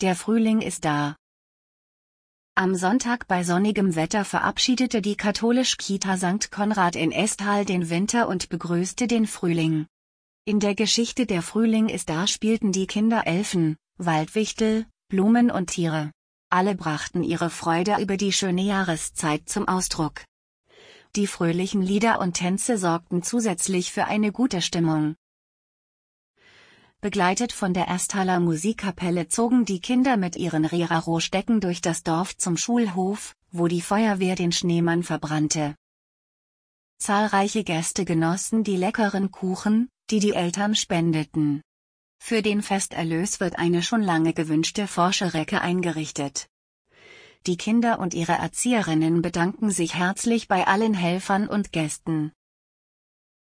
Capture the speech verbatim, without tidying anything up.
Der Frühling ist da. Am Sonntag bei sonnigem Wetter verabschiedete die katholische Kita Sankt Konrad in Esthal den Winter und begrüßte den Frühling. In der Geschichte Der Frühling ist da spielten die Kinder Elfen, Waldwichtel, Blumen und Tiere. Alle brachten ihre Freude über die schöne Jahreszeit zum Ausdruck. Die fröhlichen Lieder und Tänze sorgten zusätzlich für eine gute Stimmung. Begleitet von der Esthaler Musikkapelle zogen die Kinder mit ihren Reraro-Stecken durch das Dorf zum Schulhof, wo die Feuerwehr den Schneemann verbrannte. Zahlreiche Gäste genossen die leckeren Kuchen, die die Eltern spendeten. Für den Festerlös wird eine schon lange gewünschte Forscherecke eingerichtet. Die Kinder und ihre Erzieherinnen bedanken sich herzlich bei allen Helfern und Gästen.